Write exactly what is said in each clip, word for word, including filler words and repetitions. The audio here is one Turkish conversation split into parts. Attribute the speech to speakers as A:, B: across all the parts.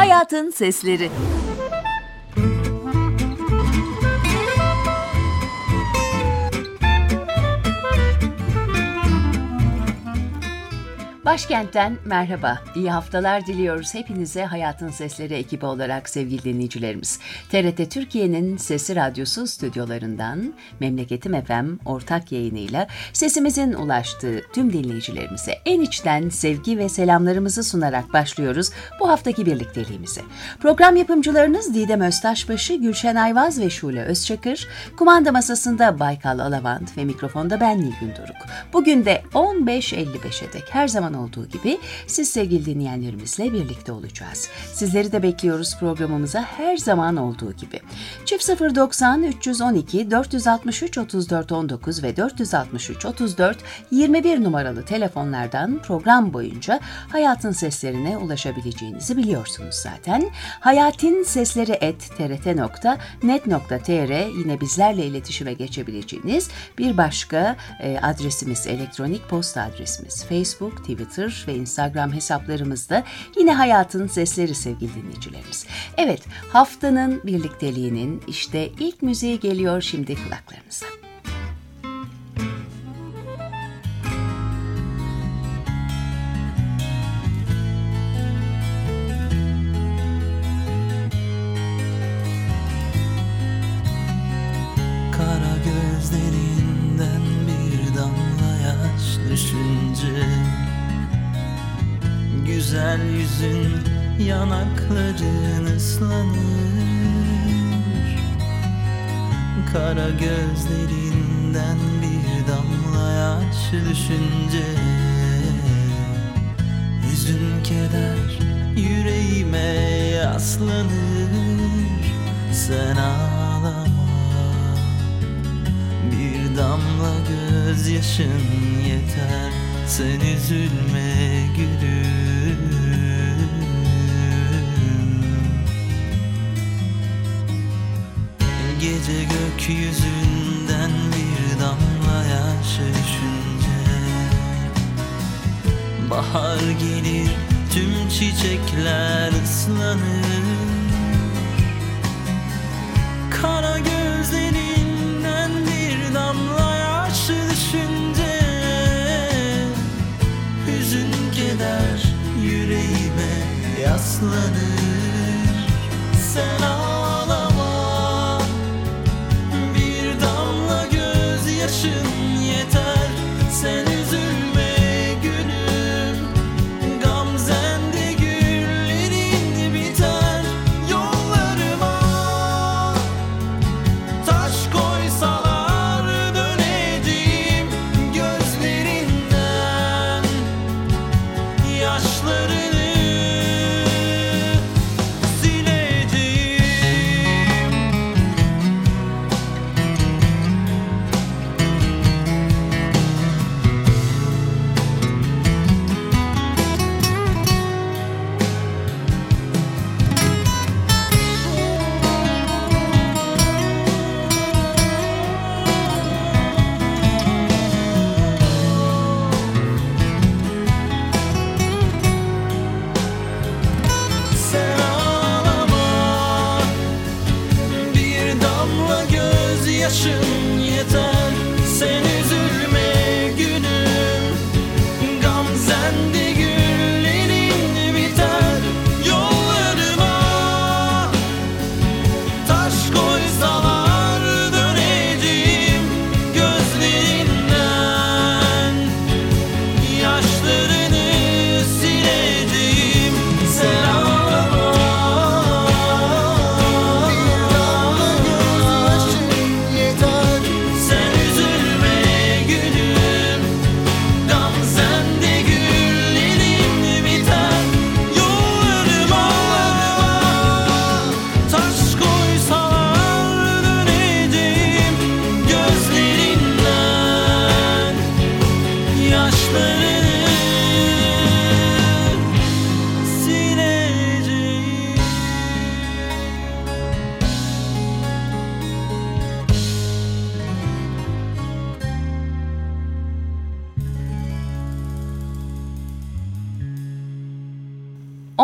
A: Hayatın Sesleri. Başkent'ten merhaba, iyi haftalar diliyoruz hepinize Hayatın Sesleri ekibi olarak sevgili dinleyicilerimiz. T R T Türkiye'nin Sesi Radyosu stüdyolarından Memleketim F M ortak yayınıyla sesimizin ulaştığı tüm dinleyicilerimize en içten sevgi ve selamlarımızı sunarak başlıyoruz bu haftaki birlikteliğimize. Program yapımcılarınız Didem Öztaşbaşı, Gülşen Ayvaz ve Şule Özçakır, kumanda masasında Baykal Alavant ve mikrofonda ben Nilgün Doruk. Bugün de on beş elli beşe dek her zaman olduğu gibi siz sevgili dinleyenlerimizle birlikte olacağız. Sizleri de bekliyoruz programımıza her zaman olduğu gibi. Çift sıfır doksan üç yüz on iki dört yüz altmış üç otuz dört on dokuz ve dört yüz altmış üç otuz dört yirmi bir numaralı telefonlardan program boyunca Hayatın Seslerine ulaşabileceğinizi biliyorsunuz zaten. hayatin-sesleri et t r t nokta net nokta t r yine bizlerle iletişime geçebileceğiniz bir başka e, adresimiz, elektronik posta adresimiz. Facebook, Twitter ve Instagram hesaplarımızda yine Hayatın Sesleri sevgili dinleyicilerimiz. Evet, haftanın birlikteliğinin işte ilk müziği geliyor şimdi kulaklarınıza.
B: Kara gözlerinden bir damla yaş düşünce güzel yüzün, yanakların ıslanır. Kara gözlerinden bir damla yaş düşünce hüzün, keder yüreğime yaslanır. Sen ağlama, bir damla gözyaşın yeter. Sen üzülme gülüm. Gece gökyüzünden bir damla yaş düşünce bahar gelir, tüm çiçekler ıslanır. Kara gözlerinden bir damla yaş düşünce hüzün, keder yüreğime yaslanır. Sen ağlama, bir damla gözyaşın yeter. Sen üzülme gülüm, gamzende güllerin biter. Yollarıma taş koysalar döneceğim gözlerinden yaşlarını yaşın yeter. Sen üzülme gülüm, gamzende güllerin biter. Yollarıma taş koysalar döneceğim gözlerinden yaşlarını sileceğim. Sen ağlama, bir damla gözyaşın yeter. Sen üzülme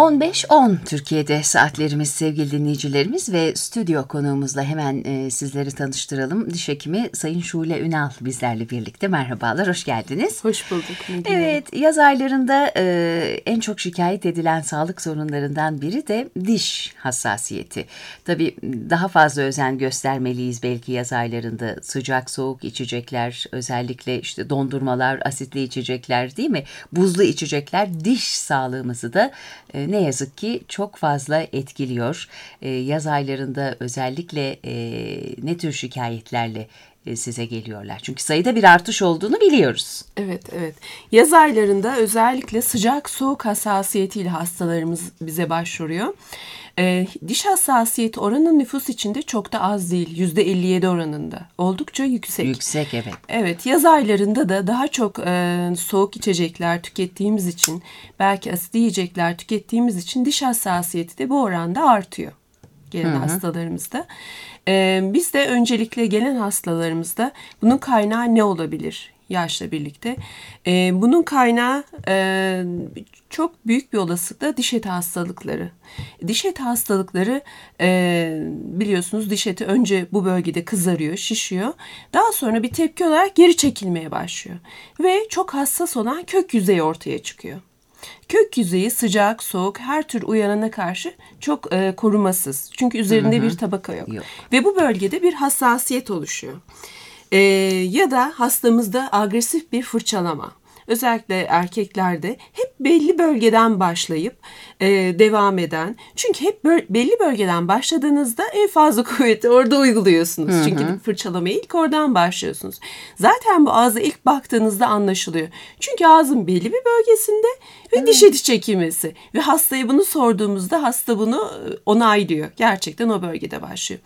A: on beş on Türkiye'de saatlerimiz sevgili dinleyicilerimiz ve stüdyo konuğumuzla hemen e, sizleri tanıştıralım. Diş hekimi Sayın Şule Ünal bizlerle birlikte. Merhabalar, hoş geldiniz.
C: Hoş bulduk.
A: Evet, yaz aylarında e, en çok şikayet edilen sağlık sorunlarından biri de diş hassasiyeti. Tabii daha fazla özen göstermeliyiz belki yaz aylarında. Sıcak soğuk içecekler, özellikle işte dondurmalar, asitli içecekler değil mi? Buzlu içecekler diş sağlığımızı da e, ne yazık ki çok fazla etkiliyor. E, yaz aylarında özellikle e, ne tür şikayetlerle e, size geliyorlar? Çünkü sayıda bir artış olduğunu biliyoruz.
C: Evet, evet. Yaz aylarında özellikle sıcak soğuk hassasiyetiyle hastalarımız bize başvuruyor. Ee, diş hassasiyeti oranı nüfus içinde çok da az değil. yüzde elli yedi oranında. Oldukça yüksek.
A: Yüksek, evet.
C: Evet, yaz aylarında da daha çok e, soğuk içecekler tükettiğimiz için, belki asitli yiyecekler tükettiğimiz için diş hassasiyeti de bu oranda artıyor gelen hastalarımızda. Ee, biz de öncelikle gelen hastalarımızda bunun kaynağı ne olabilir? Yaşla birlikte. Ee, bunun kaynağı e, çok büyük bir olasılıkla diş eti hastalıkları. Diş eti hastalıkları e, biliyorsunuz diş eti önce bu bölgede kızarıyor, şişiyor. Daha sonra bir tepki olarak geri çekilmeye başlıyor. Ve çok hassas olan kök yüzeyi ortaya çıkıyor. Kök yüzeyi sıcak, soğuk, her tür uyanana karşı çok e, korumasız. Çünkü üzerinde hı hı. bir tabaka yok. yok. Ve bu bölgede bir hassasiyet oluşuyor. E, ya da hastamızda agresif bir fırçalama. Özellikle erkeklerde hep belli bölgeden başlayıp e, devam eden. Çünkü hep böl- belli bölgeden başladığınızda en fazla kuvveti orada uyguluyorsunuz. Hı hı. Çünkü fırçalamaya ilk oradan başlıyorsunuz. Zaten bu ağza ilk baktığınızda anlaşılıyor. Çünkü ağzın belli bir bölgesinde ve evet. diş eti çekilmesi. Ve hastaya bunu sorduğumuzda hasta bunu onaylıyor. Gerçekten o bölgede başlıyor.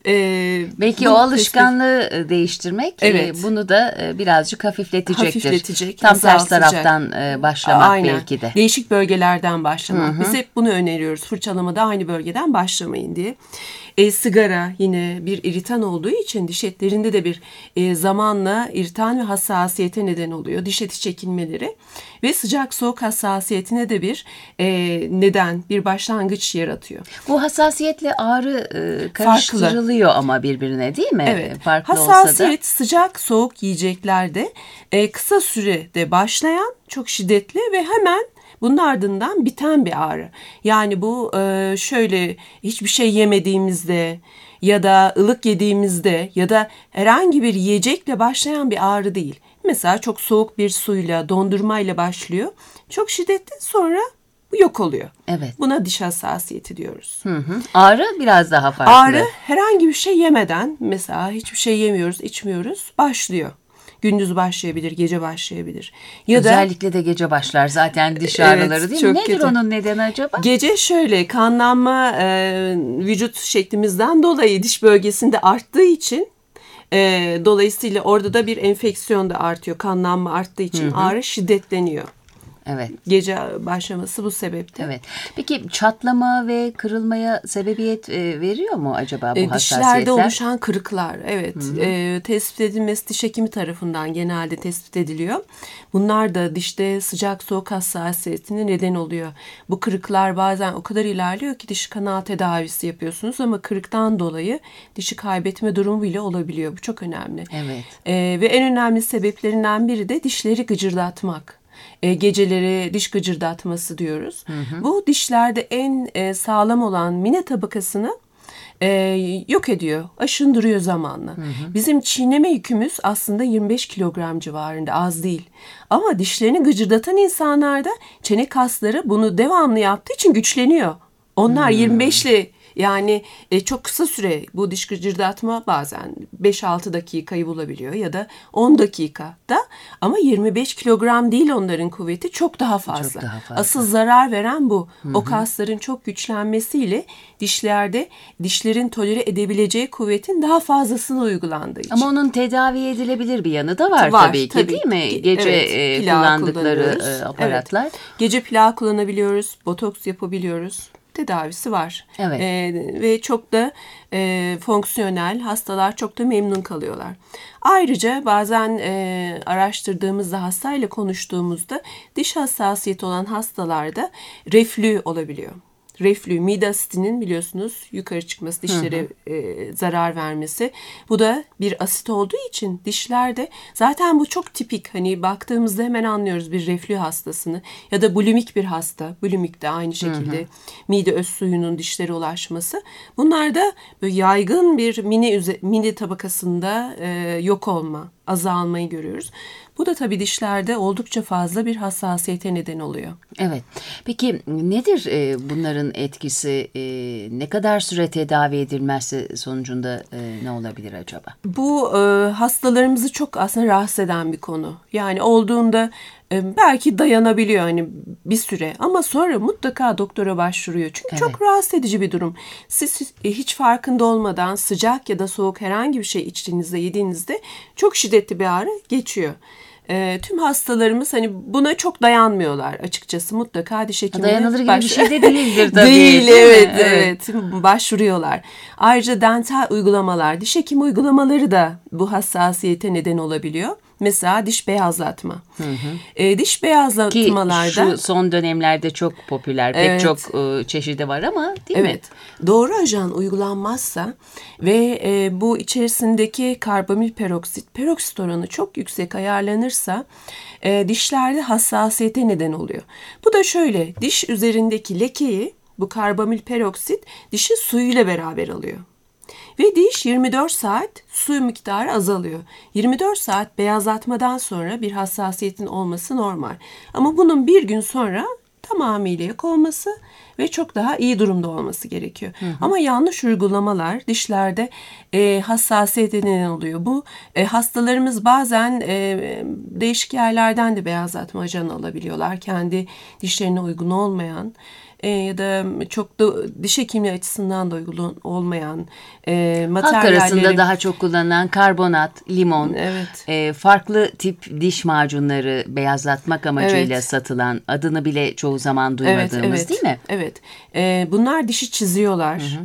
A: Ee, Belki o alışkanlığı tespit... değiştirmek evet. e, bunu da e, birazcık hafifletecektir.
C: Hafifletecek,
A: tam ters taraftan e, başlamak Aynen. belki de.
C: Değişik bölgelerden başlamak. Hı hı. Biz hep bunu öneriyoruz. Fırçalamada aynı bölgeden başlamayın diye. E, sigara yine bir iritan olduğu için diş etlerinde de bir e, zamanla iritan ve hassasiyete neden oluyor. Diş eti çekilmeleri ve sıcak soğuk hassasiyetine de bir e, neden, bir başlangıç yaratıyor.
A: Bu hassasiyetle ağrı e, karıştırılıyor Farklı. ama birbirine değil mi?
C: Evet.
A: Farklı
C: Hassasiyet
A: olsa da.
C: sıcak soğuk yiyeceklerde e, kısa sürede başlayan çok şiddetli ve hemen bunun ardından biten bir ağrı. Yani bu e, şöyle hiçbir şey yemediğimizde ya da ılık yediğimizde ya da herhangi bir yiyecekle başlayan bir ağrı değil. Mesela çok soğuk bir suyla, dondurmayla başlıyor. Çok şiddetli sonra yok oluyor.
A: Evet.
C: Buna diş hassasiyeti diyoruz.
A: Hı hı. Ağrı biraz daha farklı.
C: Ağrı herhangi bir şey yemeden, mesela hiçbir şey yemiyoruz, içmiyoruz, başlıyor. Gündüz başlayabilir, gece başlayabilir. Ya
A: Özellikle
C: da,
A: de gece başlar zaten diş ağrıları
C: evet,
A: değil mi? Nedir
C: kötü.
A: onun nedeni acaba?
C: Gece şöyle kanlanma e, vücut şeklimizden dolayı diş bölgesinde arttığı için e, dolayısıyla orada da bir enfeksiyon da artıyor. Kanlanma arttığı için hı hı. ağrı şiddetleniyor.
A: Evet.
C: Gece başlaması bu sebepte.
A: Evet. Peki çatlama ve kırılmaya sebebiyet e, veriyor mu acaba bu
C: e,
A: hassasiyetler?
C: Dişlerde oluşan kırıklar, evet. E, tespit edilmesi diş hekimi tarafından genelde tespit ediliyor. Bunlar da dişte sıcak soğuk hassasiyetine neden oluyor. Bu kırıklar bazen o kadar ilerliyor ki diş kanal tedavisi yapıyorsunuz ama kırıktan dolayı dişi kaybetme durumu bile olabiliyor. Bu çok önemli.
A: Evet.
C: E, ve en önemli sebeplerinden biri de dişleri gıcırdatmak. E, geceleri diş gıcırdatması diyoruz. Hı hı. Bu dişlerde en e, sağlam olan mine tabakasını e, yok ediyor, aşındırıyor zamanla. Hı hı. Bizim çiğneme yükümüz aslında yirmi beş kilogram civarında, az değil. Ama dişlerini gıcırdatan insanlarda çene kasları bunu devamlı yaptığı için güçleniyor. Onlar hmm. yirmi beşle yani e, çok kısa süre bu diş gıcırdatma bazen beş altı dakikayı bulabiliyor ya da on dakikada ama yirmi beş kilogram değil onların kuvveti çok daha fazla. Çok daha fazla. Asıl zarar veren bu. Hı-hı. O kasların çok güçlenmesiyle dişlerde dişlerin tolere edebileceği kuvvetin daha fazlasını uygulandığı için.
A: Ama onun tedavi edilebilir bir yanı da var, var tabii ki tabii. değil mi? Gece evet, kullandıkları aparatlar.
C: Evet. Gece plağı kullanabiliyoruz, botoks yapabiliyoruz. tedavisi var.
A: Evet.
C: E, ve çok da e, fonksiyonel, hastalar çok da memnun kalıyorlar. Ayrıca bazen e, araştırdığımızda, hastayla konuştuğumuzda diş hassasiyeti olan hastalarda reflü olabiliyor. Reflü, mide asitinin biliyorsunuz yukarı çıkması, dişlere hı hı. E, zarar vermesi. Bu da bir asit olduğu için dişlerde zaten bu çok tipik. Hani baktığımızda hemen anlıyoruz bir reflü hastasını ya da bulimik bir hasta. Bulimik de aynı şekilde hı hı. mide öz suyunun dişlere ulaşması. Bunlar da böyle yaygın bir mini, mini tabakasında e, yok olma, azalmayı görüyoruz. Bu da tabii dişlerde oldukça fazla bir hassasiyete neden oluyor.
A: Evet. Peki nedir e, bunların etkisi? E, ne kadar süre tedavi edilmezse sonucunda e, ne olabilir acaba?
C: Bu e, hastalarımızı çok aslında rahatsız eden bir konu. Yani olduğunda e, belki dayanabiliyor hani bir süre ama sonra mutlaka doktora başvuruyor. Çünkü evet. çok rahatsız edici bir durum. Siz e, hiç farkında olmadan sıcak ya da soğuk herhangi bir şey içtiğinizde, yediğinizde çok şiddetli bir ağrı geçiyor. E, tüm hastalarımız hani buna çok dayanmıyorlar açıkçası. Mutlaka diş hekimine
A: dayanılır gibi
C: baş...
A: bir şey de değildir tabii.
C: Değil, evet, evet, evet. Başvuruyorlar. Ayrıca dental uygulamalar, diş hekimi uygulamaları da bu hassasiyete neden olabiliyor. Mesela diş beyazlatma. Hı hı. E, diş beyazlatmalarda...
A: Ki şu son dönemlerde çok popüler, pek evet. çok e, çeşidi var ama değil
C: evet. mi? Doğru ajan uygulanmazsa ve e, bu içerisindeki karbamil peroksit, peroksit oranı çok yüksek ayarlanırsa e, dişlerde hassasiyete neden oluyor. Bu da şöyle, diş üzerindeki lekeyi bu karbamil peroksit dişin suyuyla beraber alıyor. Ve diş yirmi dört saat su miktarı azalıyor. yirmi dört saat beyazlatmadan sonra bir hassasiyetin olması normal. Ama bunun bir gün sonra tamamıyla yok olması ve çok daha iyi durumda olması gerekiyor. Hı hı. Ama yanlış uygulamalar dişlerde e, hassasiyete neden oluyor. Bu e, hastalarımız bazen e, değişik yerlerden de beyazlatma ajanı alabiliyorlar. Kendi dişlerine uygun olmayan e, ya da çok da diş hekimliği açısından da uygun olmayan e, materyalleri.
A: Halk arasında daha çok kullanılan karbonat, limon,
C: evet.
A: e, farklı tip diş macunları beyazlatmak amacıyla evet. satılan, adını bile çoğu zaman duymadığımız
C: evet, evet,
A: değil mi?
C: Evet. E, bunlar dişi çiziyorlar. Hı hı.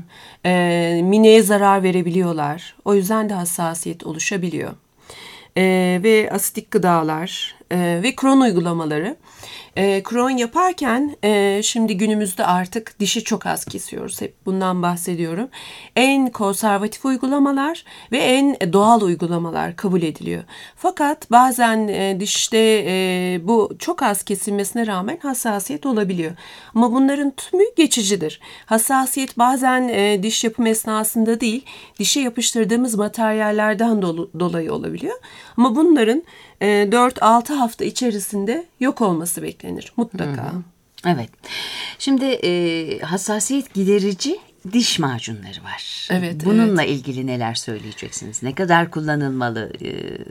C: E, mineye zarar verebiliyorlar. O yüzden de hassasiyet oluşabiliyor. E, ve asitik gıdalar e, ve kron uygulamaları. E, kron yaparken e, şimdi günümüzde artık dişi çok az kesiyoruz. Hep bundan bahsediyorum. En konservatif uygulamalar ve en doğal uygulamalar kabul ediliyor. Fakat bazen e, dişte e, bu çok az kesilmesine rağmen hassasiyet olabiliyor. Ama bunların tümü geçicidir. Hassasiyet bazen e, diş yapım esnasında değil, dişe yapıştırdığımız materyallerden dolu, dolayı olabiliyor. Ama bunların e, dört altı hafta içerisinde yok olması beklenir mutlaka. Hı hı.
A: Evet. Şimdi e, hassasiyet giderici diş macunları var.
C: Evet.
A: Bununla
C: evet.
A: ilgili neler söyleyeceksiniz? Ne kadar kullanılmalı? E,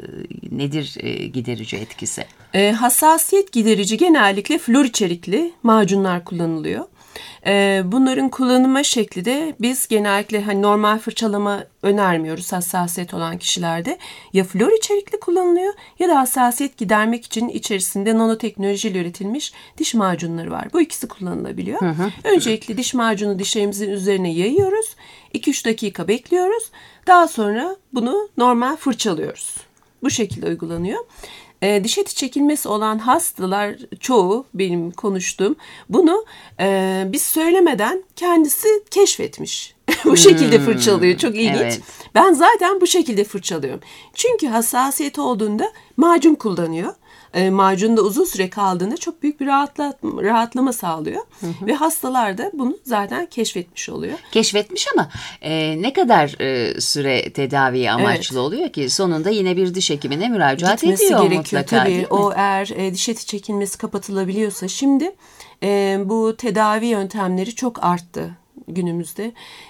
A: nedir e, giderici etkisi?
C: E, hassasiyet giderici genellikle flor içerikli macunlar kullanılıyor. Bunların kullanılma şekli de biz genellikle hani normal fırçalama önermiyoruz hassasiyet olan kişilerde. Ya flor içerikli kullanılıyor ya da hassasiyet gidermek için içerisinde nanoteknolojiyle üretilmiş diş macunları var. Bu ikisi kullanılabiliyor. Hı hı. Öncelikle diş macunu dişlerimizin üzerine yayıyoruz. iki üç dakika bekliyoruz. Daha sonra bunu normal fırçalıyoruz. Bu şekilde uygulanıyor. E, diş eti çekilmesi olan hastalar çoğu benim konuştuğum bunu e, biz söylemeden kendisi keşfetmiş. Bu şekilde fırçalıyor. Çok ilginç. Evet. Ben zaten bu şekilde fırçalıyorum. Çünkü hassasiyeti olduğunda macun kullanıyor. E, macunda uzun süre kaldığında çok büyük bir rahatla, rahatlama sağlıyor. Hı hı. Ve hastalar da bunu zaten keşfetmiş oluyor.
A: Keşfetmiş ama e, ne kadar e, süre tedaviye amaçlı evet. oluyor ki? Sonunda yine bir diş hekimine müracaat
C: Gitmesi
A: ediyor
C: gerekiyor,
A: mutlaka.
C: Tabii o eğer e, diş eti çekilmesi kapatılabiliyorsa şimdi e, bu tedavi yöntemleri çok arttı günümüzde.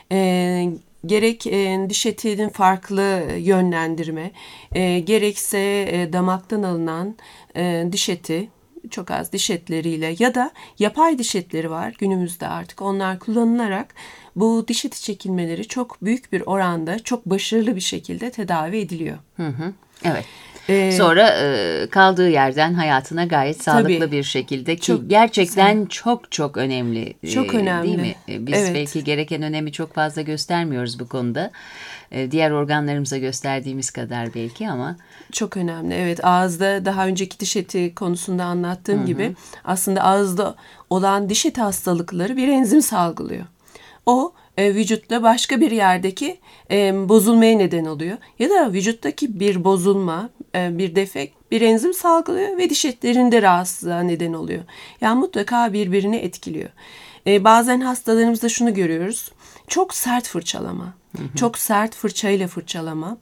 C: E, Gerek e, diş etinin farklı yönlendirme, e, gerekse e, damaktan alınan e, diş eti, çok az diş etleriyle ya da yapay diş etleri var günümüzde artık. Onlar kullanılarak bu diş eti çekilmeleri çok büyük bir oranda, çok başarılı bir şekilde tedavi ediliyor.
A: Hı hı, evet.
C: Ee,
A: Sonra e, kaldığı yerden hayatına gayet sağlıklı
C: Tabii.
A: bir şekilde ki
C: Çok
A: gerçekten çok çok önemli.
C: Çok
A: e,
C: önemli.
A: Değil mi? E, Biz
C: Evet.
A: belki gereken önemi çok fazla göstermiyoruz bu konuda. E, Diğer organlarımıza gösterdiğimiz kadar belki ama
C: Çok önemli. Evet, ağızda daha önceki diş eti konusunda anlattığım gibi aslında ağızda olan diş eti hastalıkları bir enzim salgılıyor. O e, vücutta başka bir yerdeki e, bozulmaya neden oluyor. Ya da vücuttaki bir bozulma, e, bir defekt bir enzim salgılıyor ve diş etlerinde rahatsızlığa neden oluyor. Yani mutlaka birbirini etkiliyor. E, bazen hastalarımızda şunu görüyoruz. Çok sert fırçalama, çok sert fırçayla fırçalama.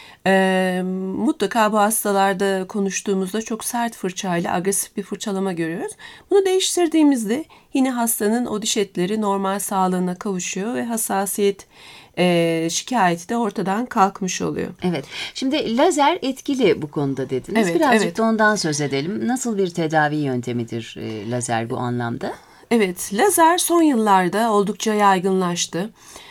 C: Ee, mutlaka bu hastalarda konuştuğumuzda çok sert fırçayla agresif bir fırçalama görüyoruz. Bunu değiştirdiğimizde yine hastanın o diş etleri normal sağlığına kavuşuyor ve hassasiyet e, şikayeti de ortadan kalkmış oluyor.
A: evet. Şimdi lazer etkili bu konuda dediniz.
C: Evet,
A: Birazcık
C: evet.
A: da ondan söz edelim. Nasıl bir tedavi yöntemidir e, lazer bu anlamda?
C: Evet, lazer son yıllarda oldukça yaygınlaştı.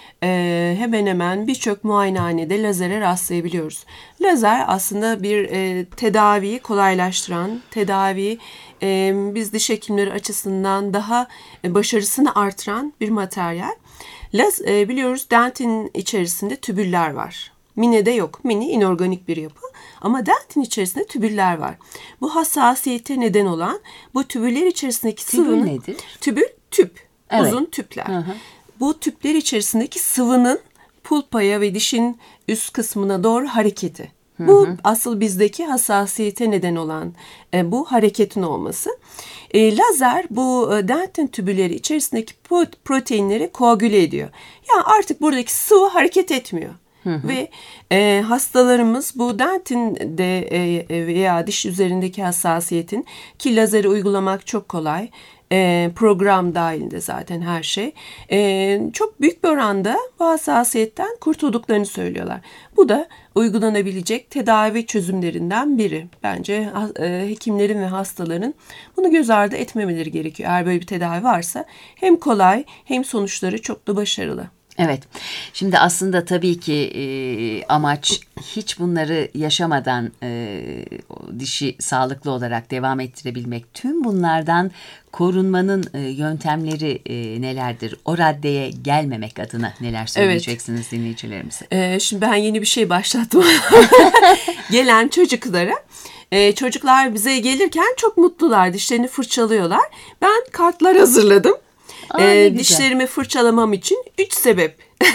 C: Ee, hemen hemen birçok muayenehanede lazere rastlayabiliyoruz. Lazer aslında bir e, tedaviyi kolaylaştıran, tedavi e, biz diş hekimleri açısından daha e, başarısını artıran bir materyal. Laz, e, biliyoruz dentin içerisinde tübüller var. Mine'de yok. Mini inorganik bir yapı ama dentin içerisinde tübüller var. Bu hassasiyete neden olan bu tübüller içerisindeki
A: Tübül
C: sıvının...
A: nedir?
C: Tübül, tüp.
A: Evet.
C: Uzun tüpler.
A: Hı hı.
C: Bu tüpler içerisindeki sıvının pulpaya ve dişin üst kısmına doğru hareketi. Bu asıl bizdeki hassasiyete neden olan e, bu hareketin olması. E, lazer bu e, dentin tübüleri içerisindeki pro- proteinleri koagüle ediyor. Yani artık buradaki sıvı hareket etmiyor. Ve e, hastalarımız bu dentinde e, veya diş üzerindeki hassasiyetin ki lazeri uygulamak çok kolay. E, program dahilinde zaten her şey. E, çok büyük bir oranda bu hassasiyetten kurtulduklarını söylüyorlar. Bu da uygulanabilecek tedavi çözümlerinden biri. Bence e, hekimlerin ve hastaların bunu göz ardı etmemeleri gerekiyor. Eğer böyle bir tedavi varsa hem kolay hem sonuçları çok da başarılı.
A: Evet. Şimdi aslında tabii ki e, amaç hiç bunları yaşamadan e, o dişi sağlıklı olarak devam ettirebilmek. Tüm bunlardan korunmanın e, yöntemleri e, nelerdir? O raddeye gelmemek adına neler söyleyeceksiniz evet. dinleyicilerimize?
C: Ee, şimdi ben yeni bir şey başlattım. Gelen çocuklara. Ee, çocuklar bize gelirken çok mutlular. Dişlerini fırçalıyorlar. Ben kartlar hazırladım.
A: Aa,
C: e, dişlerimi fırçalamam için üç sebep.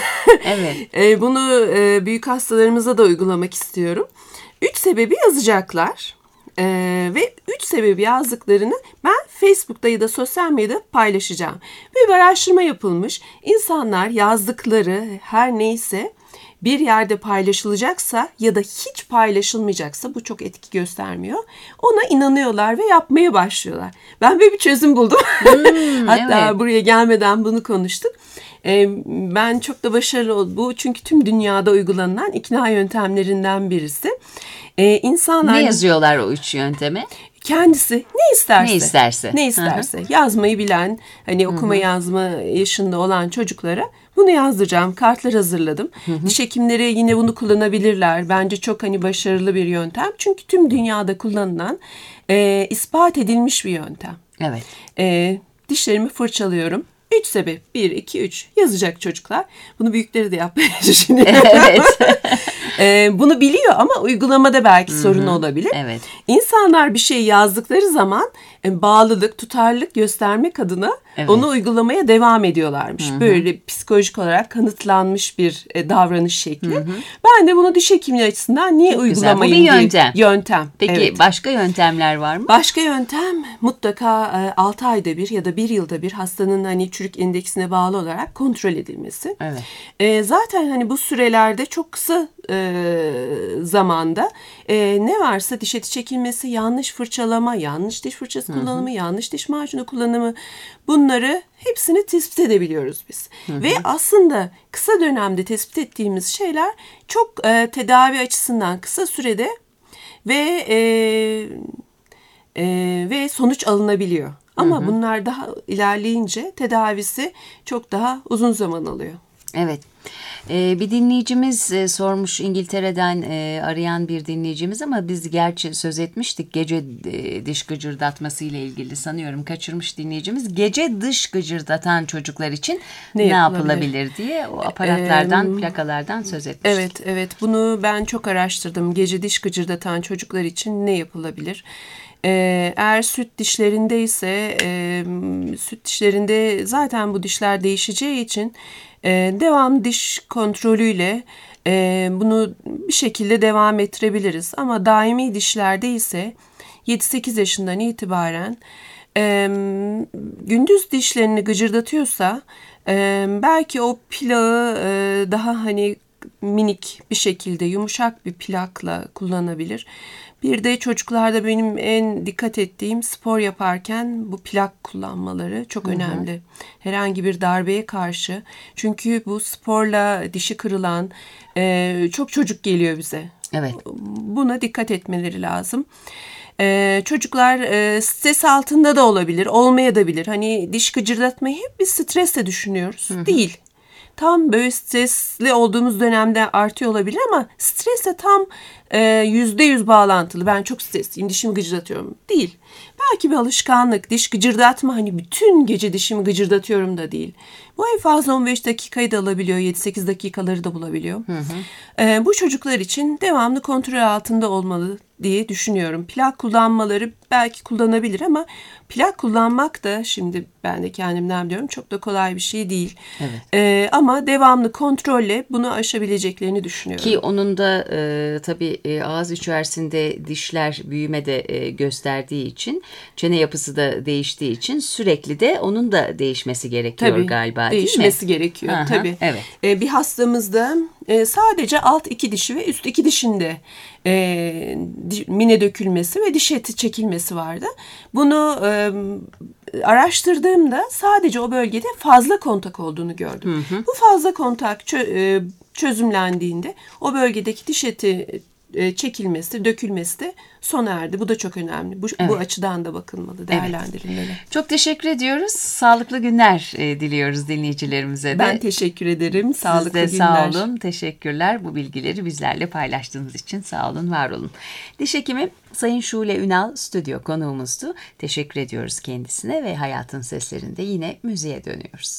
A: Evet.
C: e, bunu e, büyük hastalarımıza da uygulamak istiyorum. Üç sebebi yazacaklar. E, ve üç sebebi yazdıklarını ben Facebook'ta ya da sosyal medyada paylaşacağım. Böyle bir araştırma yapılmış. İnsanlar yazdıkları her neyse bir yerde paylaşılacaksa ya da hiç paylaşılmayacaksa bu çok etki göstermiyor. Ona inanıyorlar ve yapmaya başlıyorlar. Ben böyle bir çözüm buldum. Hmm, Hatta evet. buraya gelmeden bunu konuştuk. Ee, ben çok da başarılı oldum. Bu çünkü tüm dünyada uygulanan ikna yöntemlerinden birisi. Ee, insanlar
A: ne yazıyorlar o üç yönteme?
C: Kendisi ne isterse.
A: Ne isterse.
C: Ne isterse. Hı-hı. Yazmayı bilen, hani okuma Hı-hı. yazma yaşında olan çocuklara bunu yazdıracağım. Kartlar hazırladım. Hı-hı. Diş hekimleri yine bunu kullanabilirler. Bence çok hani başarılı bir yöntem. Çünkü tüm dünyada kullanılan, e, ispat edilmiş bir yöntem.
A: Evet.
C: E, dişlerimi fırçalıyorum. Üç sebep. Bir, iki, üç. Yazacak çocuklar. Bunu büyükleri de yapmaya düşünüyorum. Evet. ee, bunu biliyor ama uygulamada belki Hı-hı. sorun olabilir.
A: Evet.
C: İnsanlar bir şey yazdıkları zaman e, bağlılık, tutarlılık göstermek adına evet. onu uygulamaya devam ediyorlarmış. Hı-hı. Böyle psikolojik olarak kanıtlanmış bir e, davranış şekli. Hı-hı. Ben de bunu diş hekimliği açısından niye Çok uygulamayayım?
A: Güzel. Bu bir yöntem.
C: Yöntem.
A: Peki evet. başka yöntemler var mı?
C: Başka yöntem mutlaka e, altı ayda bir ya da bir yılda bir hastanın hani çürük indeksine bağlı olarak kontrol edilmesi.
A: Evet.
C: E, zaten hani bu sürelerde çok kısa e, zamanda e, ne varsa diş eti çekilmesi, yanlış fırçalama, yanlış diş fırçası Hı-hı. kullanımı, yanlış diş macunu kullanımı, bunları hepsini tespit edebiliyoruz biz. Hı-hı. Ve aslında kısa dönemde tespit ettiğimiz şeyler çok e, tedavi açısından kısa sürede ve e, e, ve sonuç alınabiliyor. Ama Hı-hı. bunlar daha ilerleyince tedavisi çok daha uzun zaman alıyor.
A: Evet. Ee, bir dinleyicimiz e, sormuş, İngiltere'den e, arayan bir dinleyicimiz, ama biz gerçi söz etmiştik gece e, diş gıcırdatması ile ilgili, sanıyorum kaçırmış dinleyicimiz. Gece dış gıcırdatan çocuklar için ne, ne yapılabilir? yapılabilir diye o aparatlardan, ee, plakalardan söz etmiştik.
C: Evet, evet. Bunu ben çok araştırdım. Gece diş gıcırdatan çocuklar için ne yapılabilir? Eğer süt dişlerindeyse, e, süt dişlerinde zaten bu dişler değişeceği için e, devamlı diş kontrolüyle e, bunu bir şekilde devam ettirebiliriz. Ama daimi dişlerde ise yedi sekiz yaşından itibaren e, gündüz dişlerini gıcırdatıyorsa e, belki o plağı e, daha hani minik bir şekilde, yumuşak bir plakla kullanabilir. Bir de çocuklarda benim en dikkat ettiğim, spor yaparken bu plak kullanmaları çok hı hı. önemli. Herhangi bir darbeye karşı. Çünkü bu sporla dişi kırılan e, çok çocuk geliyor bize.
A: Evet.
C: Buna dikkat etmeleri lazım. Ee, çocuklar e, stres altında da olabilir, olmayabilir. Hani diş gıcırdatmayı hep biz stresle düşünüyoruz. Hı hı. Değil. Tam böyle stresli olduğumuz dönemde artıyor olabilir ama stresle tam yüzde yüz bağlantılı. Ben çok stresliyim, dişimi gıcırdatıyorum. Değil. Belki bir alışkanlık, diş gıcırdatma, hani bütün gece dişimi gıcırdatıyorum da değil. Bu en fazla on beş dakikayı da alabiliyor, yedi sekiz dakikaları da bulabiliyor. Hı hı. E, bu çocuklar için devamlı kontrol altında olmalı diye düşünüyorum. Plak kullanmaları belki kullanabilir ama plak kullanmak da, şimdi ben de kendimden biliyorum, çok da kolay bir şey değil.
A: Evet.
C: E, ama devamlı kontrolle bunu aşabileceklerini düşünüyorum.
A: Ki onun da e, tabii e, ağız içerisinde dişler büyüme de e, gösterdiği için, çene yapısı da değiştiği için sürekli de onun da değişmesi gerekiyor tabii, galiba, değil mi?
C: Değişmesi gerekiyor. Aha, tabii.
A: Evet.
C: E, bir hastamızda e, sadece alt iki dişi ve üst iki dişinde e, mine dökülmesi ve diş eti çekilmesi vardı. Bunu e, araştırdığımda sadece o bölgede fazla kontak olduğunu gördüm. Hı hı. Bu fazla kontak çö- e, çözümlendiğinde o bölgedeki diş eti çekilmesi, dökülmesi de sona erdi. Bu da çok önemli. Bu, evet. bu açıdan da bakılmalı, değerlendirilmeli.
A: Evet. Çok teşekkür ediyoruz. Sağlıklı günler e, diliyoruz dinleyicilerimize de.
C: Ben teşekkür ederim. Sağlıklı
A: Siz de
C: günler.
A: sağ olun. Teşekkürler. Bu bilgileri bizlerle paylaştığınız için sağ olun, var olun. Diş hekimi Sayın Şule Ünal stüdyo konuğumuzdu. Teşekkür ediyoruz kendisine ve Hayatın Seslerinde yine müziğe dönüyoruz.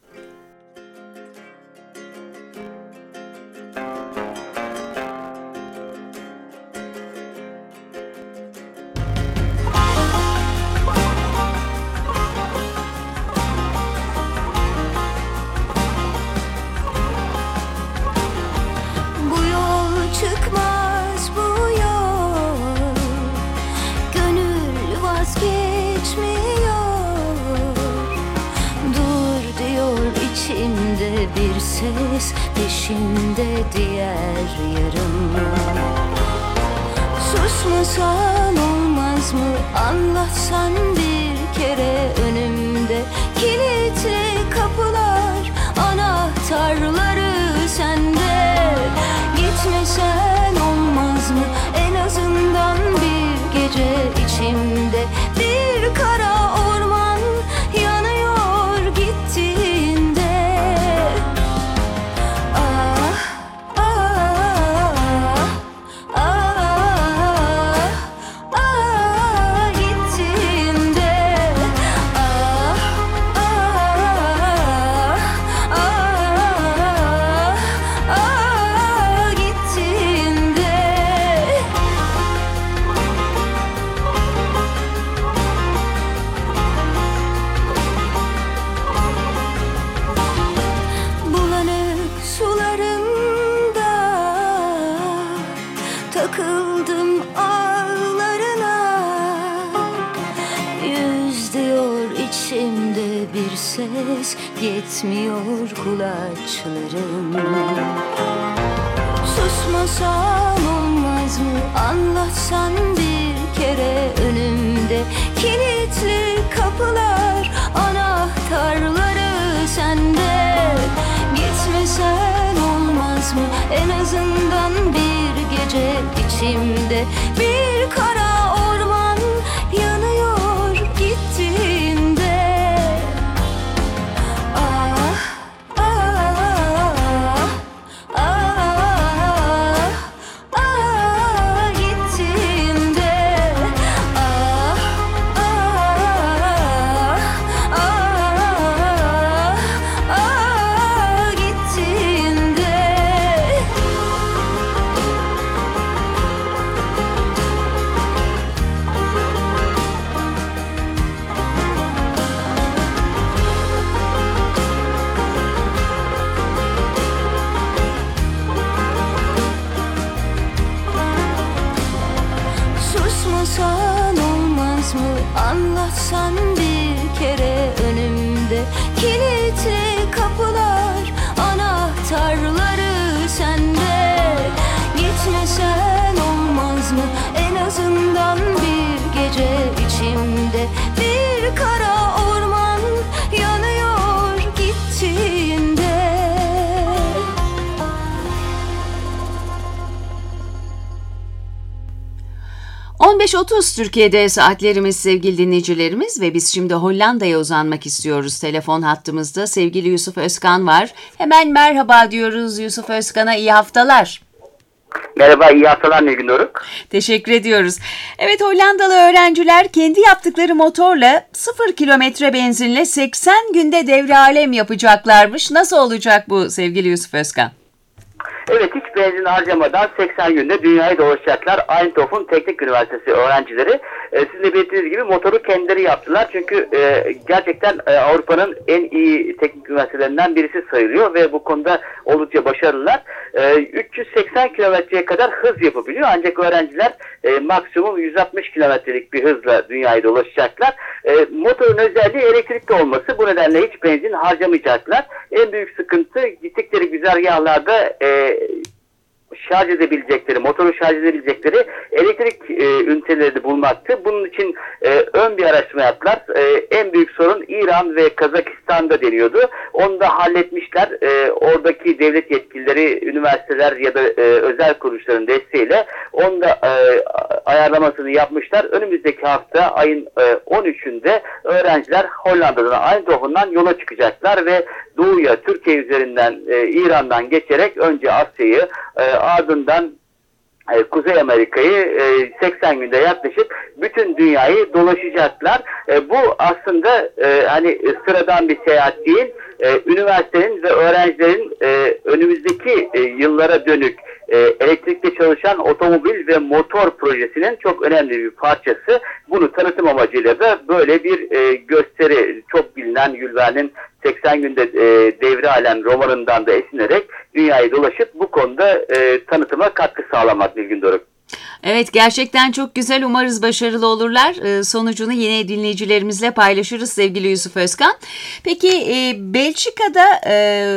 D: Bir ses peşinde diğer yarım. Susmasan olmaz mı? Anlatsan bir kere önümde. Kilitli kapılar, anahtarları sende. Gitmesen olmaz mı? En azından bir gece içimde. Bir kara orman yanıyor gittiğinde. Takıldım ağlarına. Yüz diyor içimde bir ses, yetmiyor kulaçlarım. Susmasan olmaz mı? Anlatsan bir kere önümde. Kilitli kapılar, anahtarları sende. Gitmesen olmaz mı? En azından bir gece içimde. Bir kara orman yanıyor gittiğinde. Ah, ah,
A: on beş otuz Türkiye'de saatlerimiz sevgili dinleyicilerimiz ve biz şimdi Hollanda'ya uzanmak istiyoruz. Telefon hattımızda sevgili Yusuf Özkan var. Hemen merhaba diyoruz Yusuf Özkan'a, iyi haftalar.
E: Merhaba, iyi haftalar Nilgün Doruk.
A: Teşekkür ediyoruz. Evet, Hollandalı öğrenciler kendi yaptıkları motorla sıfır kilometre benzinle seksen günde devre alem yapacaklarmış. Nasıl olacak bu sevgili Yusuf Özkan?
E: Evet, hiç benzin harcamadan seksen günde dünyayı dolaşacaklar. Eindhoven Teknik Üniversitesi öğrencileri. E, sizin de belirttiğiniz gibi motoru kendileri yaptılar. Çünkü e, gerçekten e, Avrupa'nın en iyi teknik üniversitelerinden birisi sayılıyor ve bu konuda oldukça başarılılar. E, üç yüz seksen kilometreye kadar hız yapabiliyor. Ancak öğrenciler e, maksimum yüz altmış kilometrelik bir hızla dünyayı dolaşacaklar. E, motorun özelliği elektrikli olması. Bu nedenle hiç benzin harcamayacaklar. En büyük sıkıntı gittikleri güzergahlarda e, şarj edebilecekleri, motoru şarj edebilecekleri elektrik e, üniteleri de bulmaktı. Bunun için e, ön bir araştırma yaptılar. E, en büyük sorun İran ve Kazakistan'da deniyordu. Onu da halletmişler. E, oradaki devlet yetkilileri, üniversiteler ya da e, özel kuruluşların desteğiyle onu da e, ayarlamasını yapmışlar. Önümüzdeki hafta ayın e, on üçünde öğrenciler Hollanda'dan, Eindhoven'dan yola çıkacaklar ve doğuya, Türkiye üzerinden, e, İran'dan geçerek önce Asya'yı, e, ardından e, Kuzey Amerika'yı e, seksen günde yaklaşık bütün dünyayı dolaşacaklar. E, bu aslında e, hani sıradan bir seyahat değil. E, üniversitenin ve öğrencilerin e, önümüzdeki e, yıllara dönük e, elektrikli çalışan otomobil ve motor projesinin çok önemli bir parçası. Bunu tanıtım amacıyla da böyle bir e, gösteri, çok bilinen Jules Verne'in seksen günde e, devre alem romanından da esinlenerek dünyayı dolaşıp bu konuda e, tanıtıma katkı sağlamak Nilgün Doruk.
A: Evet, gerçekten çok güzel. Umarız başarılı olurlar. Ee, sonucunu yine dinleyicilerimizle paylaşırız sevgili Yusuf Özkan. Peki e, Belçika'da e,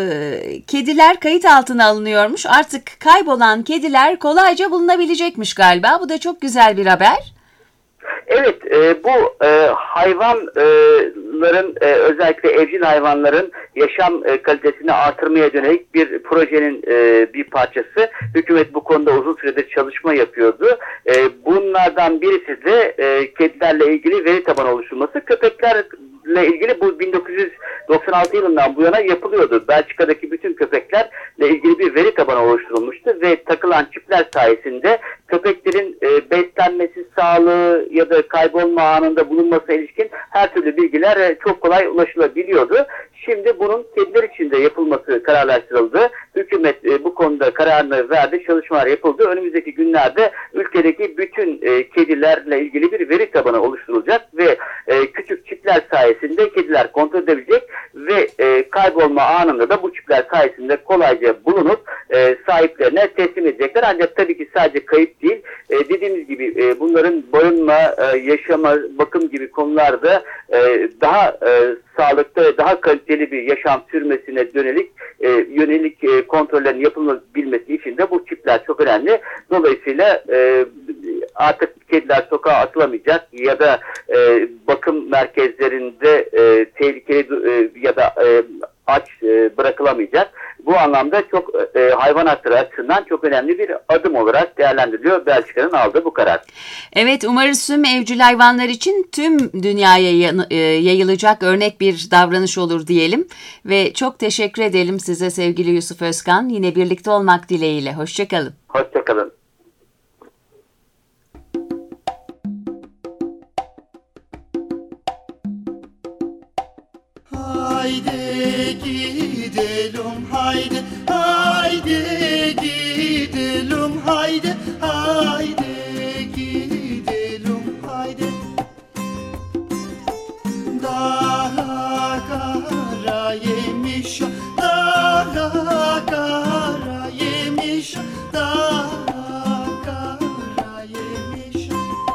A: kediler kayıt altına alınıyormuş. Artık kaybolan kediler kolayca bulunabilecekmiş galiba. Bu da çok güzel bir haber.
E: Evet, e, bu e, hayvanların e, özellikle evcil hayvanların yaşam e, kalitesini artırmaya dönelik bir projenin e, bir parçası. Hükümet bu konuda uzun süredir çalışma yapıyordu. E, bunlardan birisi de e, kedilerle ilgili veri tabanı oluşturulması. Köpeklerle ilgili bu bin dokuz yüz doksan altı yılından bu yana yapılıyordu. Belçika'daki bütün köpeklerle ilgili bir veri tabanı oluşturulmuştu ve takılan çipler sayesinde köpeklerin e, beslenmesi, sağlığı ya da kaybolma anında bulunmasına ilişkin her türlü bilgiler e, çok kolay ulaşılabiliyordu. Şimdi bunun kediler için de yapılması kararlaştırıldı. Hükümet e, bu konuda kararını verdi, çalışmalar yapıldı. Önümüzdeki günlerde ülkedeki bütün e, kedilerle ilgili bir veri tabanı oluşturulacak ve e, küçük çipler sayesinde kediler kontrol edebilecek ve e, kaybolma anında da bu çipler sayesinde kolayca bulunup e, sahiplerine teslim edecekler. Ancak tabii ki sadece kayıp değil, e, dediğimiz gibi e, bunların barınma, e, yaşama, bakım gibi konularda e, daha e, sağlıklı ve daha kaliteli bir yaşam sürmesine dönelik e, yönelik e, kontrollerin yapılabilmesi için de bu çipler çok önemli. Dolayısıyla e, artık kediler sokağa atılamayacak ya da e, bakım merkezlerinde e, tehlikeli e, ya da e, aç e, bırakılamayacak. Bu anlamda çok e, hayvan hakları açısından çok önemli bir adım olarak değerlendiriliyor Belçika'nın aldığı bu karar.
A: Evet, umarız tüm evcil hayvanlar için tüm dünyaya yayılacak örnek bir davranış olur diyelim. Ve çok teşekkür edelim size sevgili Yusuf Özkan. Yine birlikte olmak dileğiyle. Hoşçakalın.
E: Hoşçakalın.
B: Haydi gidelim haydi, haydi gidelim haydi, haydi gidelim haydi. Dağ kara yemiş, dağ kara yemiş, dağ kara yemiş.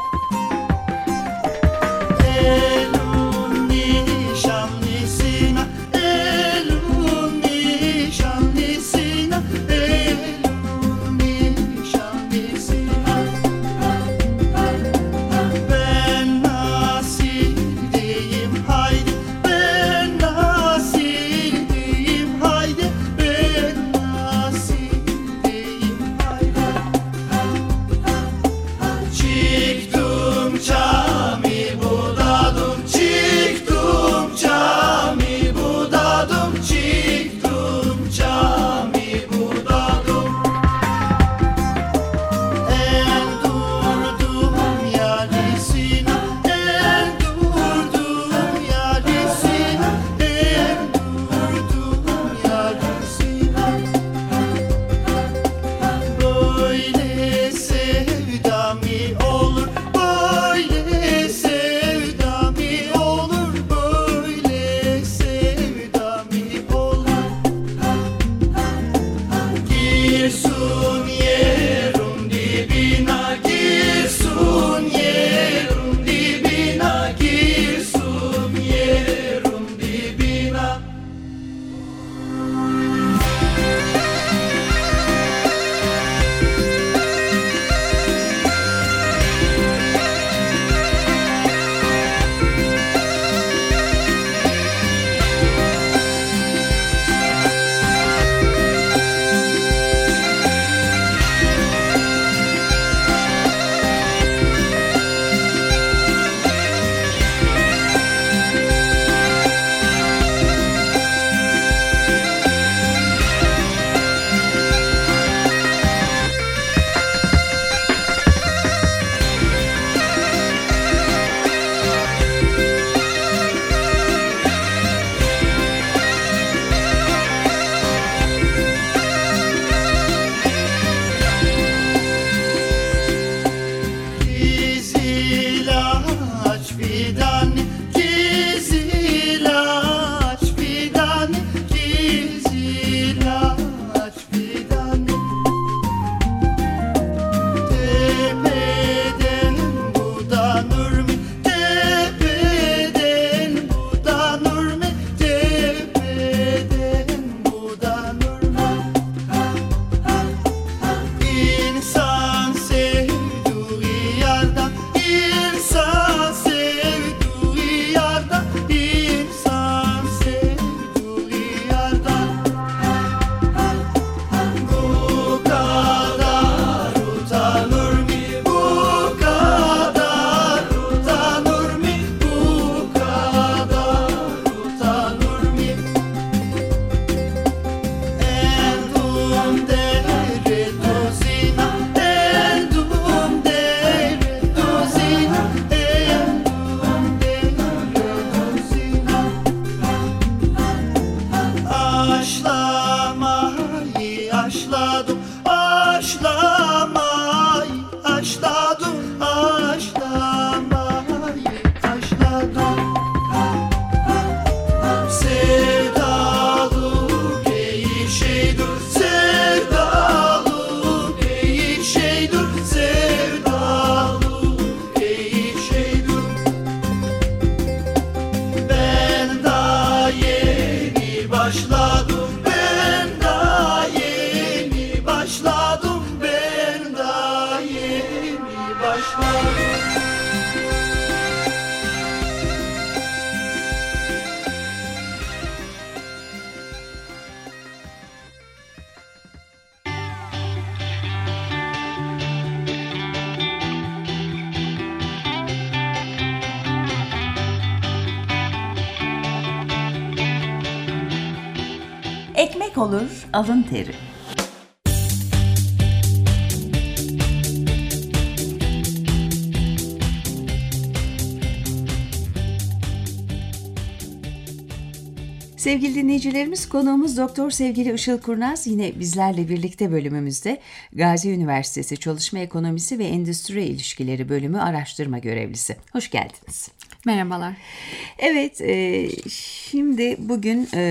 B: Elun nişanlısına, elun nişanlısına, elun nişanlısına. Ben nasıl diyeyim haydi, ben nasıl diyeyim haydi, ben nasıl diyeyim haydi.
A: Emek olur alın teri. Sevgili dinleyicilerimiz, konuğumuz Doktor Sevgili Işıl Kurnaz yine bizlerle birlikte bölümümüzde. Gazi Üniversitesi Çalışma Ekonomisi ve Endüstri İlişkileri Bölümü araştırma görevlisi. Hoş geldiniz.
F: Merhabalar.
A: Evet, e, şimdi bugün e,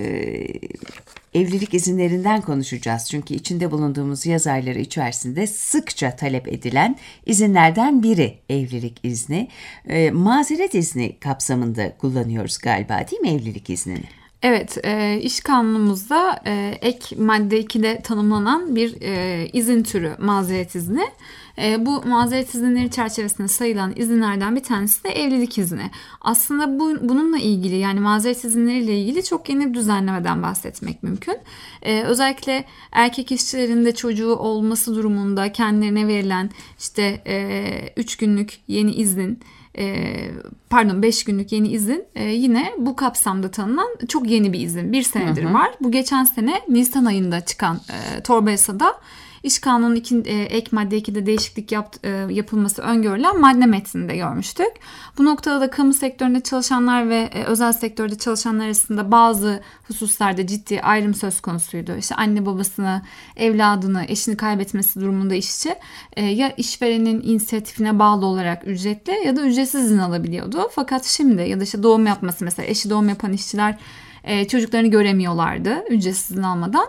A: evlilik izinlerinden konuşacağız. Çünkü içinde bulunduğumuz yaz ayları içerisinde sıkça talep edilen izinlerden biri evlilik izni. E, mazeret izni kapsamında kullanıyoruz galiba, değil mi evlilik iznini?
F: Evet, e, iş kanunumuzda e, ek madde ikide tanımlanan bir e, izin türü mazeret izni. E, bu mazeret izinleri çerçevesinde sayılan izinlerden bir tanesi de evlilik izni. Aslında bu, bununla ilgili, yani mazeret izinleriyle ilgili çok yeni bir düzenlemeden bahsetmek mümkün. E, özellikle erkek işçilerin de çocuğu olması durumunda kendilerine verilen işte üç günlük yeni izin, E, pardon beş günlük yeni izin e, yine bu kapsamda tanınan çok yeni bir izin. Bir senedir hı hı. var. Bu geçen sene Nisan ayında çıkan e, torba yasada İş Kanunu'nun iki, e, ek madde ikide değişiklik yap, e, yapılması öngörülen madde metninde görmüştük. Bu noktada da kamu sektöründe çalışanlar ve e, özel sektörde çalışanlar arasında bazı hususlarda ciddi ayrım söz konusuydu. İşte anne babasını, evladını, eşini kaybetmesi durumunda işçi e, ya işverenin inisiyatifine bağlı olarak ücretli ya da ücretsiz izin alabiliyordu. Fakat şimdi ya da işte doğum yapması, mesela eşi doğum yapan işçiler e, çocuklarını göremiyorlardı ücretsiz izin almadan.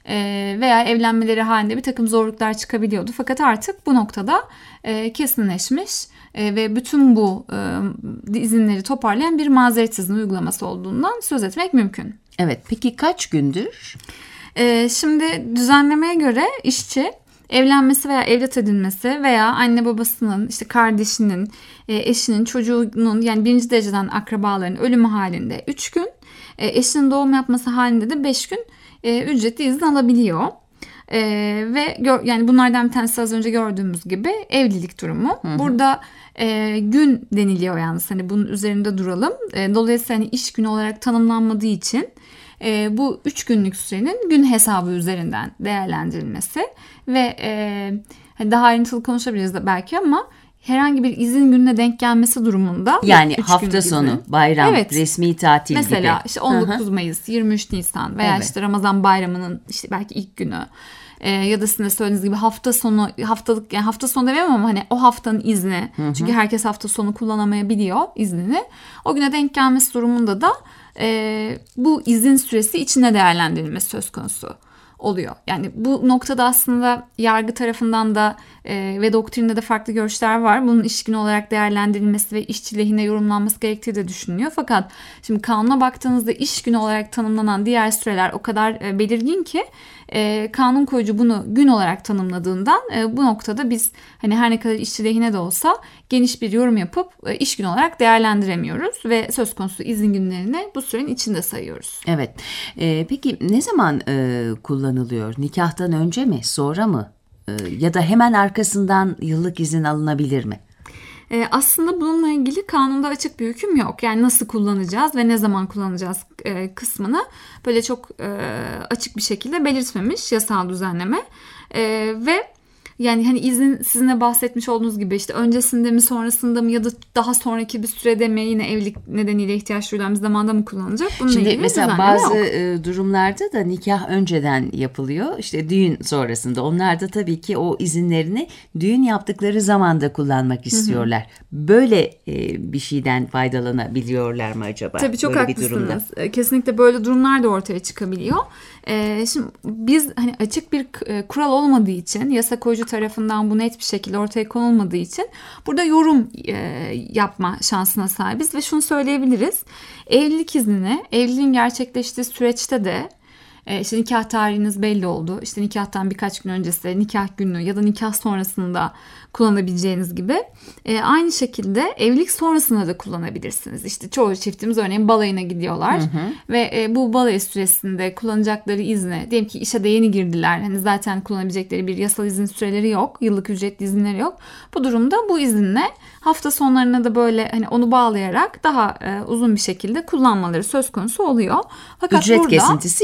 F: Veya evlenmeleri halinde bir takım zorluklar çıkabiliyordu. Fakat artık bu noktada e, kesinleşmiş e, ve bütün bu e, izinleri toparlayan bir mazeret izni uygulaması olduğundan söz etmek mümkün.
A: Evet, peki kaç gündür?
F: E, şimdi düzenlemeye göre işçi evlenmesi veya evlat edinmesi veya anne babasının, işte kardeşinin, e, eşinin, çocuğunun, yani birinci dereceden akrabaların ölümü halinde üç gün, e, eşinin doğum yapması halinde de beş gün E, ücretli izin alabiliyor. E, ve gör, yani bunlardan bir tanesi az önce gördüğümüz gibi evlilik durumu. Hı hı. Burada e, gün deniliyor yalnız, hani bunun üzerinde duralım. E, dolayısıyla hani iş günü olarak tanımlanmadığı için e, bu üç günlük sürenin gün hesabı üzerinden değerlendirilmesi ve e, daha ayrıntılı konuşabiliriz de belki, ama herhangi bir izin gününe denk gelmesi durumunda,
A: yani hafta sonu, izin, bayram, evet, resmi tatil
F: mesela gibi. Mesela işte on dokuz
A: Hı-hı.
F: Mayıs, yirmi üç Nisan veya evet. işte Ramazan bayramının işte belki ilk günü e, ya da sizin de söylediğiniz gibi hafta sonu, haftalık, yani hafta sonu demem ama hani o haftanın izni. Hı-hı. Çünkü herkes hafta sonu kullanamayabiliyor iznini. O güne denk gelmesi durumunda da e, bu izin süresi içinde değerlendirilmesi söz konusu oluyor. Yani bu noktada aslında yargı tarafından da e, ve doktrinde de farklı görüşler var. Bunun iş günü olarak değerlendirilmesi ve işçi lehine yorumlanması gerektiği de düşünülüyor. Fakat şimdi kanuna baktığınızda iş günü olarak tanımlanan diğer süreler o kadar e, belirgin ki e, kanun koyucu bunu gün olarak tanımladığından e, bu noktada biz hani her ne kadar işçi lehine de olsa geniş bir yorum yapıp e, iş günü olarak değerlendiremiyoruz ve söz konusu izin günlerini bu sürenin içinde sayıyoruz.
A: Evet. E, peki ne zaman e, kullanılıyor? Nikahtan önce mi, sonra mı? E, ya da hemen arkasından yıllık izin alınabilir mi?
F: E, aslında bununla ilgili kanunda açık bir hüküm yok. Yani nasıl kullanacağız ve ne zaman kullanacağız e, kısmını böyle çok e, açık bir şekilde belirtmemiş yasal düzenleme. E, ve yani hani izin sizin de bahsetmiş olduğunuz gibi işte öncesinde mi, sonrasında mı ya da daha sonraki bir sürede mi, yine evlilik nedeniyle ihtiyaç duyulan bir zamanda mı kullanılacak? Bununla
A: Şimdi mesela bazı yok. durumlarda da nikah önceden yapılıyor. İşte düğün sonrasında. Onlar da tabii ki o izinlerini düğün yaptıkları zamanda kullanmak istiyorlar. Hı hı. Böyle bir şeyden faydalanabiliyorlar mı acaba?
F: Tabii çok böyle haklısınız. Kesinlikle böyle durumlar da ortaya çıkabiliyor. Şimdi biz hani açık bir kural olmadığı için, yasa koyucu tarafından bu net bir şekilde ortaya konulmadığı için burada yorum e, yapma şansına sahibiz ve şunu söyleyebiliriz. Evlilik iznini evliliğin gerçekleştiği süreçte de e, işte nikah tarihiniz belli oldu. İşte nikahtan birkaç gün öncesi, nikah günü ya da nikah sonrasında kullanabileceğiniz gibi e, aynı şekilde evlilik sonrasında da kullanabilirsiniz. İşte çoğu çiftimiz örneğin balayına gidiyorlar, hı hı. ve e, bu balayı süresinde kullanacakları izni, diyelim ki işe de yeni girdiler. Hani zaten kullanabilecekleri bir yasal izin süreleri yok, yıllık ücretli izinleri yok. Bu durumda bu izinle hafta sonlarına da böyle hani onu bağlayarak daha e, uzun bir şekilde kullanmaları söz konusu oluyor.
A: Fakat ücret burada, kesintisi yok çünkü.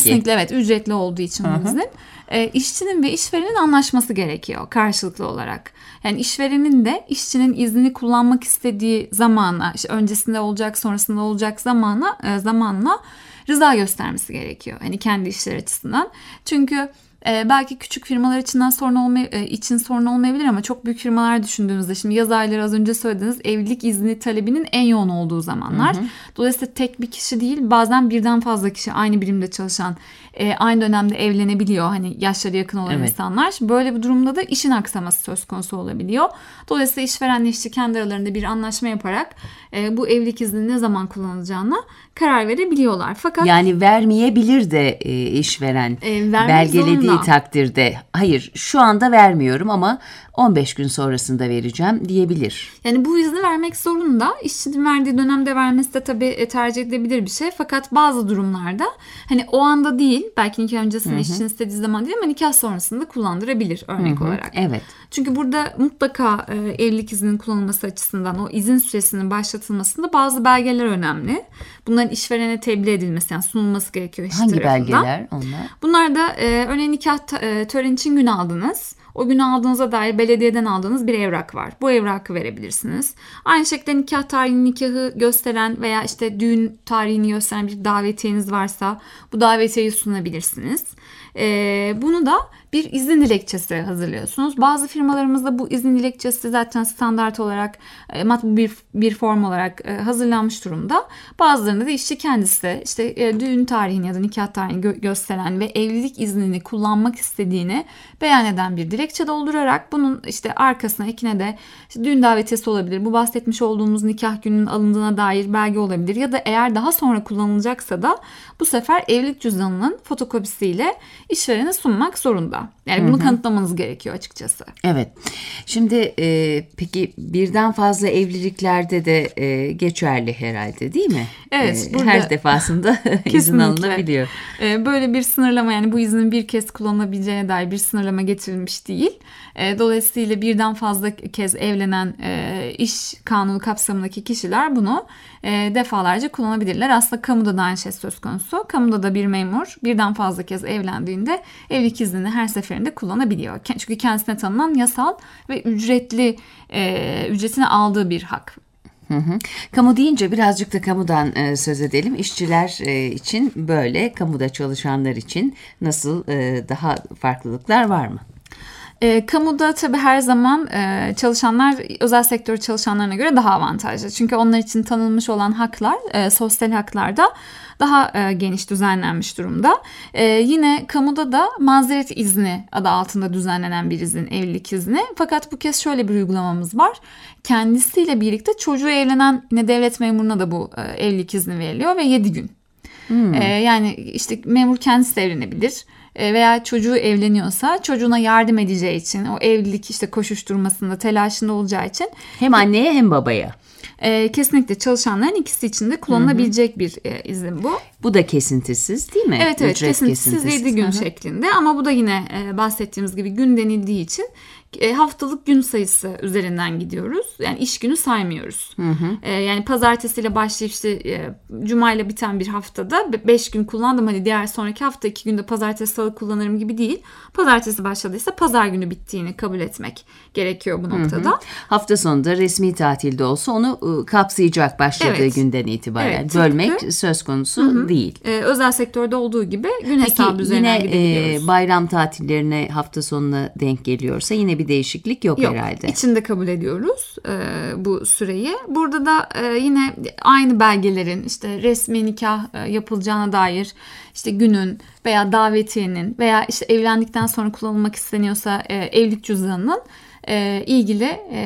F: Kesinlikle evet, ücretli olduğu için bu izin. E, işçinin ve işverenin anlaşması gerekiyor karşılıklı olarak. Yani işverenin de işçinin iznini kullanmak istediği zamana, işte öncesinde olacak, sonrasında olacak zamana, e, zamanla rıza göstermesi gerekiyor. Hani kendi işleri açısından. Çünkü Ee, belki küçük firmalar içinden sorun olmay e, için sorun olmayabilir ama çok büyük firmalar düşündüğünüzde, şimdi yaz ayları az önce söylediğiniz evlilik izni talebinin en yoğun olduğu zamanlar. Hı hı. Dolayısıyla tek bir kişi değil, bazen birden fazla kişi aynı birimde çalışan, e, aynı dönemde evlenebiliyor. Hani yaşları yakın olan evet. insanlar. Böyle bir durumda da işin aksaması söz konusu olabiliyor. Dolayısıyla işverenle işçi kendi aralarında bir anlaşma yaparak e, bu evlilik izni ne zaman kullanılacağına karar verebiliyorlar. Fakat
A: yani vermeyebilir de e, işveren
F: e,
A: belgelediği
F: zorunda.
A: takdirde hayır şu anda vermiyorum ama on beş gün sonrasında vereceğim diyebilir.
F: Yani bu izni vermek zorunda. İşçinin verdiği dönemde vermesi de tabii tercih edilebilir bir şey. Fakat bazı durumlarda hani o anda değil, belki nikah öncesinde işçinin istediği zaman değil ama nikah sonrasında kullandırabilir örnek hı hı. olarak.
A: Evet.
F: Çünkü burada mutlaka e, evlilik izninin kullanılması açısından o izin süresinin başlatılmasında bazı belgeler önemli. Bunların işverene tebliğ edilmesi, yani sunulması gerekiyor işçi
A: Hangi
F: tarafından.
A: belgeler onlar?
F: Bunlar da e, örneğin nikah e, töreni için gün aldınız. O günü aldığınıza dair belediyeden aldığınız bir evrak var. Bu evrakı verebilirsiniz. Aynı şekilde nikah tarihini, nikahı gösteren veya işte düğün tarihini gösteren bir davetiyeniz varsa bu davetiyeyi sunabilirsiniz. Ee, bunu da bir izin dilekçesi hazırlıyorsunuz. Bazı firmalarımızda bu izin dilekçesi zaten standart olarak e, matbu bir, bir form olarak e, hazırlanmış durumda. Bazılarında da işçi kendisi işte e, düğün tarihini ya da nikah tarihini gö- gösteren ve evlilik iznini kullanmak istediğini beyan eden bir dilekçe doldurarak bunun işte arkasına ekine de işte düğün davetiyesi olabilir. Bu bahsetmiş olduğumuz nikah gününün alındığına dair belge olabilir ya da eğer daha sonra kullanılacaksa da bu sefer evlilik cüzdanının fotokopisiyle işverene sunmak zorunda. Yani bunu hı hı. kanıtlamanız gerekiyor açıkçası.
A: Evet. Şimdi e, peki birden fazla evliliklerde de e, geçerli herhalde değil mi?
F: Evet.
A: E, her defasında izin alınabiliyor.
F: E, böyle bir sınırlama, yani bu iznin bir kez kullanılabileceğine dair bir sınırlama getirilmiş değil. E, dolayısıyla birden fazla kez evlenen e, iş kanunu kapsamındaki kişiler bunu e, defalarca kullanabilirler. Aslında kamuda da aynı şey söz konusu. Kamuda da bir memur birden fazla kez evlendiğinde evlilik iznini her seferinde kullanabiliyor. Çünkü kendisine tanınan yasal ve ücretli e, ücretini aldığı bir hak.
A: Hı hı. Kamu deyince birazcık da kamudan e, söz edelim. İşçiler e, için böyle, kamuda çalışanlar için nasıl, e, daha farklılıklar var mı?
F: E, kamuda tabii her zaman e, çalışanlar özel sektör çalışanlarına göre daha avantajlı. Çünkü onlar için tanınmış olan haklar, e, sosyal haklar da daha e, geniş düzenlenmiş durumda. E, yine kamuda da mazeret izni adı altında düzenlenen bir izin, evlilik izni. Fakat bu kez şöyle bir uygulamamız var. Kendisiyle birlikte çocuğu evlenen yine devlet memuruna da bu e, evlilik izni veriliyor ve yedi gün. Hmm. E, yani işte memur kendisi de evlenebilir. Veya çocuğu evleniyorsa çocuğuna yardım edeceği için, o evlilik işte koşuşturmasında, telaşında olacağı için
A: hem anneye hem babaya.
F: E, kesinlikle çalışanların ikisi için de kullanılabilecek hı hı. bir e, izin bu.
A: Bu da kesintisiz değil mi?
F: Evet evet, kesintisiz, kesintisiz yedi gün hı hı. şeklinde, ama bu da yine e, bahsettiğimiz gibi gün denildiği için e, haftalık gün sayısı üzerinden gidiyoruz. Yani iş günü saymıyoruz. Hı hı. E, yani pazartesiyle başlayıp işte e, cumayla biten bir haftada beş gün kullandım, hadi diğer sonraki hafta iki günde pazartesi salı kullanırım gibi değil. Pazartesi başladıysa pazar günü bittiğini kabul etmek gerekiyor bu noktada. Hı hı.
A: Hafta sonunda resmi tatilde olsa onu kapsayacak başladığı evet. günden itibaren. Evet, bölmek tıpkı söz konusu hı hı. değil.
F: Ee, özel sektörde olduğu gibi gün
A: Peki,
F: hesabı üzerinden gidebiliyoruz.
A: Yine e, bayram tatillerine hafta sonuna denk geliyorsa yine bir değişiklik yok, yok herhalde.
F: İçinde kabul ediyoruz e, bu süreyi. Burada da e, yine aynı belgelerin işte resmi nikah e, yapılacağına dair işte günün veya davetiyenin veya işte evlendikten sonra kullanılmak isteniyorsa e, evlilik cüzdanının e, ilgili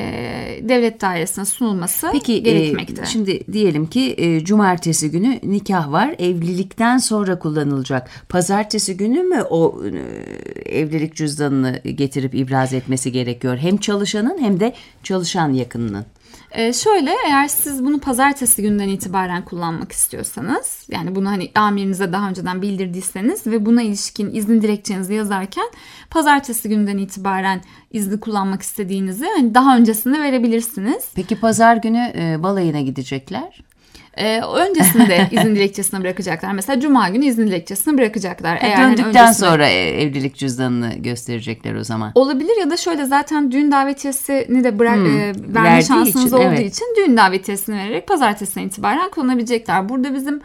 F: e, devlet dairesine sunulması
A: Peki,
F: gerekmekte.
A: E, şimdi diyelim ki e, cumartesi günü nikah var. Evlilikten sonra kullanılacak. Pazartesi günü mü o e, evlilik cüzdanını getirip ibraz etmesi gerekiyor? Hem çalışanın hem de çalışan yakınının.
F: Ee, şöyle, eğer siz bunu pazartesi günden itibaren kullanmak istiyorsanız, yani bunu hani amirinize daha önceden bildirdiyseniz ve buna ilişkin izin dilekçenizi yazarken pazartesi günden itibaren izni kullanmak istediğinizi hani daha öncesinde verebilirsiniz.
A: Peki pazar günü e, balayına gidecekler?
F: Ee, öncesinde izin dilekçesini bırakacaklar. Mesela Cuma günü izin dilekçesini bırakacaklar.
A: Eğer döndükten hani öncesinde... sonra evlilik cüzdanını gösterecekler o zaman.
F: Olabilir ya da şöyle zaten düğün davetiyesini de bırak, hmm, e, verme şansınız için, olduğu evet. için düğün davetiyesini vererek pazartesinden itibaren kullanabilecekler. Burada bizim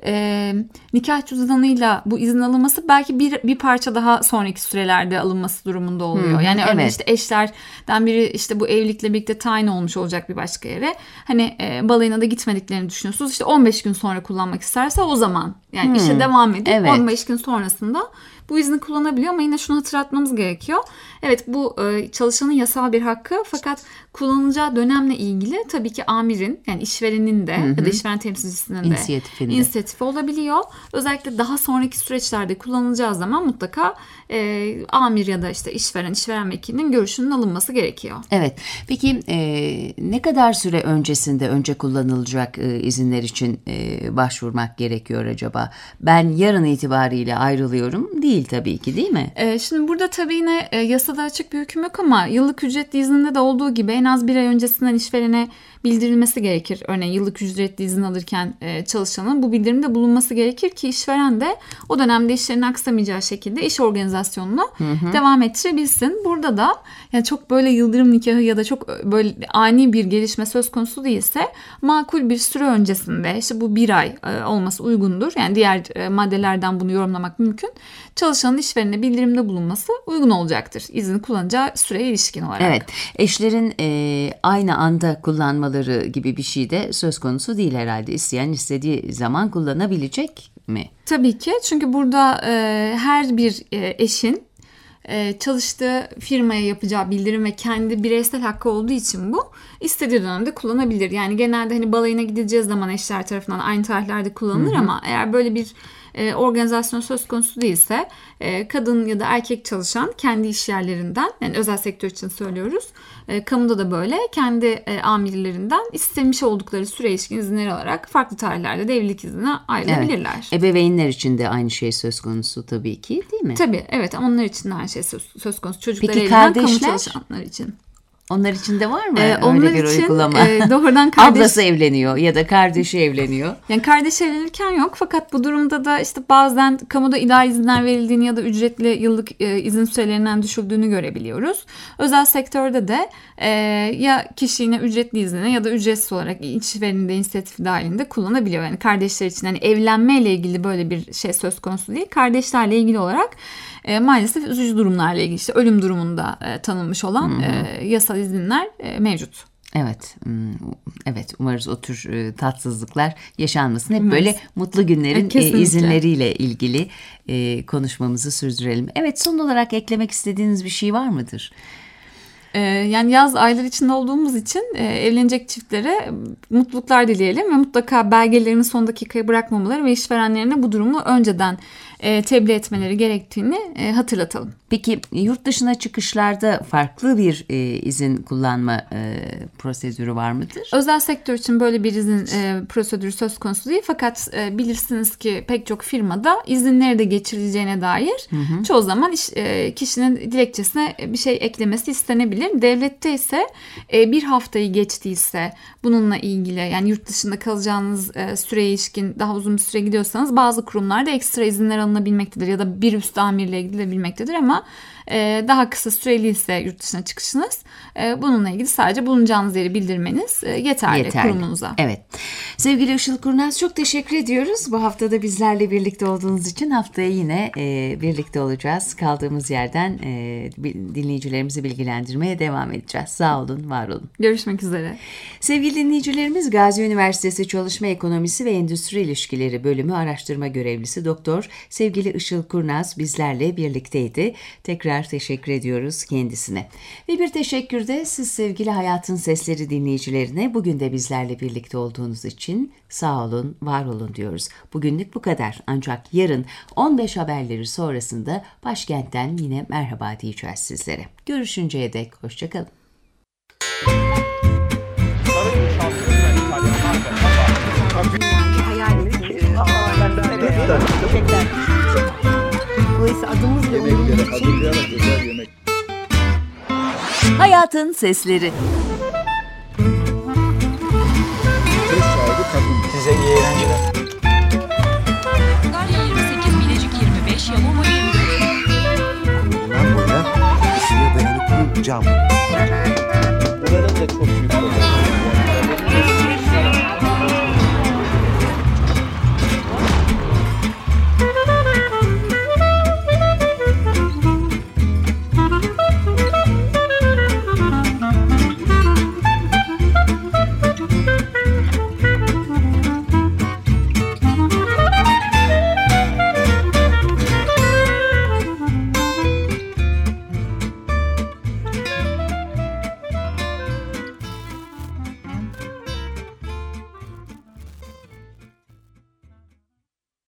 F: e, nikah cüzdanıyla bu izin alınması belki bir bir parça daha sonraki sürelerde alınması durumunda oluyor. Hmm, yani örneğin evet. işte eşlerden biri işte bu evlilikle birlikte tayin olmuş olacak bir başka yere. Hani e, balayına da gitmediklerini düşünüyorsunuz. İşte on beş gün sonra kullanmak isterse o zaman yani hmm, işe devam edip evet. on beş gün sonrasında bu izni kullanabiliyor ama yine şunu hatırlatmamız gerekiyor. Evet bu e, çalışanın yasal bir hakkı fakat kullanacağı dönemle ilgili tabii ki amirin yani işverenin de hı hı. ya da işveren temsilcisinin de inisiyatifi olabiliyor. Özellikle daha sonraki süreçlerde kullanılacağı zaman mutlaka e, amir ya da işte işveren, işveren vekilinin görüşünün alınması gerekiyor.
A: Evet. Peki e, ne kadar süre öncesinde önce kullanılacak e, izinler için e, başvurmak gerekiyor acaba? Ben yarın itibariyle ayrılıyorum değil tabii ki değil mi?
F: E, şimdi burada tabii yine e, yasada açık bir hüküm yok ama yıllık ücretli izninde de olduğu gibi en az bir ay öncesinden işverene bildirilmesi gerekir. Örneğin yıllık ücretli izin alırken e, çalışanın bu bildirimde bulunması gerekir ki işveren de o dönemde işlerin aksamayacağı şekilde iş organizasyonunu hı hı. devam ettirebilsin. Burada da yani çok böyle yıldırım nikahı ya da çok böyle ani bir gelişme söz konusu değilse makul bir süre öncesinde işte bu bir ay e, olması uygundur. Yani diğer e, maddelerden bunu yorumlamak mümkün. Çalışanın işverene bildirimde bulunması uygun olacaktır. İzni kullanacağı süreye ilişkin olarak.
A: Evet. Eşlerin e, aynı anda kullanmaları gibi bir şey de söz konusu değil herhalde. İsteyen istediği zaman kullanabilecek mi?
F: Tabii ki. Çünkü burada e, her bir e, eşin e, çalıştığı firmaya yapacağı bildirim ve kendi bireysel hakkı olduğu için bu istediği dönemde kullanabilir. Yani genelde hani balayına gideceğiz zaman eşler tarafından aynı tarihlerde kullanılır hı hı. ama eğer böyle bir E, organizasyon söz konusu değilse e, kadın ya da erkek çalışan kendi iş yerlerinden yani özel sektör için söylüyoruz. E, kamuda da böyle kendi e, amirlerinden istemiş oldukları süre ilişkin izinleri alarak farklı tarihlerde de evlilik iznine ayrılabilirler.
A: Evet. Ebeveynler için de aynı şey söz konusu tabii ki değil mi?
F: Tabii evet onlar için de aynı şey söz, söz konusu. Çocuklar
A: Peki
F: evlenen
A: kardeşler?
F: Kamu çalışanlar için.
A: Onlar için de var mı?
F: Ee, onlar
A: öyle bir
F: için
A: uygulama.
F: E, doğrudan kardeş...
A: Ablası evleniyor ya da kardeşi evleniyor.
F: Yani kardeş evlenirken yok fakat bu durumda da işte bazen kamuda idari izinler verildiğini ya da ücretli yıllık e, izin sürelerinden düşüldüğünü görebiliyoruz. Özel sektörde de e, ya kişi ücretli izni ya da ücretsiz olarak işverenin de inisiyatifi dahilinde kullanabiliyor. Yani kardeşler için hani evlenmeyle ilgili böyle bir şey söz konusu değil. Kardeşlerle ilgili olarak E, maalesef üzücü durumlarla ilgili işte ölüm durumunda e, tanınmış olan e, yasal izinler e, mevcut.
A: Evet, evet umarız o tür e, tatsızlıklar yaşanmasın. Hep böyle mutlu günlerin e, izinleriyle ilgili e, konuşmamızı sürdürelim. Evet son olarak eklemek istediğiniz bir şey var mıdır?
F: Yani yaz ayları içinde olduğumuz için evlenecek çiftlere mutluluklar dileyelim ve mutlaka belgelerini son dakikaya bırakmamaları ve işverenlerine bu durumu önceden tebliğ etmeleri gerektiğini hatırlatalım.
A: Peki yurt dışına çıkışlarda farklı bir izin kullanma prosedürü var mıdır?
F: Özel sektör için böyle bir izin prosedürü söz konusu değil fakat bilirsiniz ki pek çok firmada izinleri de geçirileceğine dair hı hı. çoğu zaman iş, kişinin dilekçesine bir şey eklemesi istenebilir. Devlette ise bir haftayı geçtiyse bununla ilgili yani yurt dışında kalacağınız süreye ilişkin daha uzun bir süre gidiyorsanız bazı kurumlarda ekstra izinler alınabilmektedir ya da bir üst amirle gidilebilmektedir ama daha kısa süreli ise yurt dışına çıkışınız bununla ilgili sadece bulunacağınız yeri bildirmeniz yeterli, yeterli. kurumunuza.
A: Evet. Sevgili Işıl Kurnaz çok teşekkür ediyoruz. Bu haftada bizlerle birlikte olduğunuz için haftaya yine birlikte olacağız. Kaldığımız yerden dinleyicilerimizi bilgilendirmeye devam edeceğiz. Sağ olun, var olun.
F: Görüşmek üzere.
A: Sevgili dinleyicilerimiz Gazi Üniversitesi Çalışma Ekonomisi ve Endüstri İlişkileri Bölümü Araştırma Görevlisi Doktor sevgili Işıl Kurnaz bizlerle birlikteydi. Tekrar teşekkür ediyoruz kendisine. Ve bir teşekkür de siz sevgili Hayatın Sesleri dinleyicilerine bugün de bizlerle birlikte olduğunuz için sağ olun, var olun diyoruz. Bugünlük bu kadar. Ancak yarın on beş haberleri sonrasında başkentten yine merhaba diyeceğiz sizlere. Görüşünceye dek hoşçakalın. Hayatın Sesleri.
G: Söz sahibi kadın. Size iyi eğlenceler.
H: Galya yirmi sekiz, Bilecik yirmi beş, Yalova yirmi dört.
I: Kullanılan boya ısıya dayanıklı cam.
G: Buranın da çok büyük problemi